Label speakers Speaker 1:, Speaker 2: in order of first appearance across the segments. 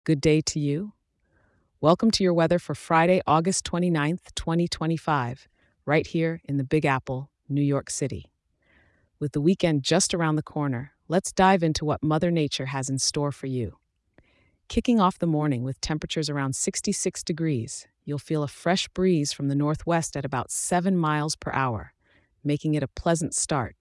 Speaker 1: Good day to you. Welcome to your weather for Friday, August 29th, 2025, right here in the Big Apple, New York City. With the weekend just around the corner, let's dive into what Mother Nature has in store for you. Kicking off the morning with temperatures around 66 degrees, you'll feel a fresh breeze from the northwest at about 7 miles per hour, making it a pleasant start.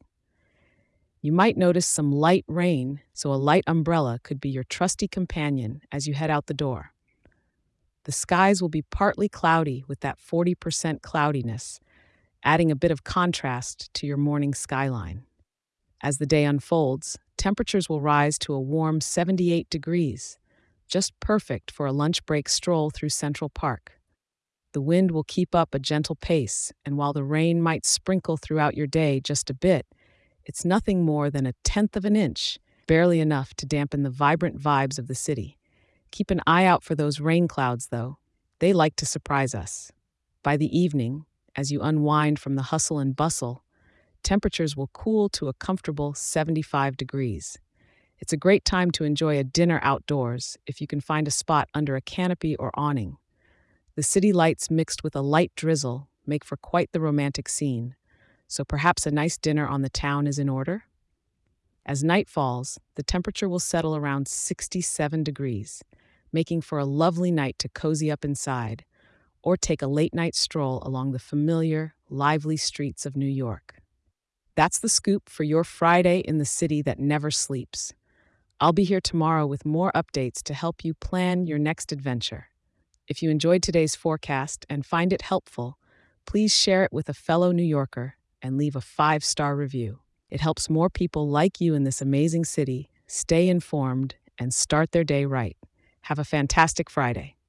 Speaker 1: You might notice some light rain, so a light umbrella could be your trusty companion as you head out the door. The skies will be partly cloudy with that 40% cloudiness, adding a bit of contrast to your morning skyline. As the day unfolds, temperatures will rise to a warm 78 degrees, just perfect for a lunch break stroll through Central Park. The wind will keep up a gentle pace, and while the rain might sprinkle throughout your day just a bit, it's nothing more than a tenth of an inch, barely enough to dampen the vibrant vibes of the city. Keep an eye out for those rain clouds, though. They like to surprise us. By the evening, as you unwind from the hustle and bustle, temperatures will cool to a comfortable 75 degrees. It's a great time to enjoy a dinner outdoors if you can find a spot under a canopy or awning. The city lights mixed with a light drizzle make for quite the romantic scene, so perhaps a nice dinner on the town is in order? As night falls, the temperature will settle around 67 degrees, making for a lovely night to cozy up inside or take a late night stroll along the familiar, lively streets of New York. That's the scoop for your Friday in the city that never sleeps. I'll be here tomorrow with more updates to help you plan your next adventure. If you enjoyed today's forecast and find it helpful, please share it with a fellow New Yorker and leave a 5-star review. It helps more people like you in this amazing city stay informed and start their day right. Have a fantastic Friday.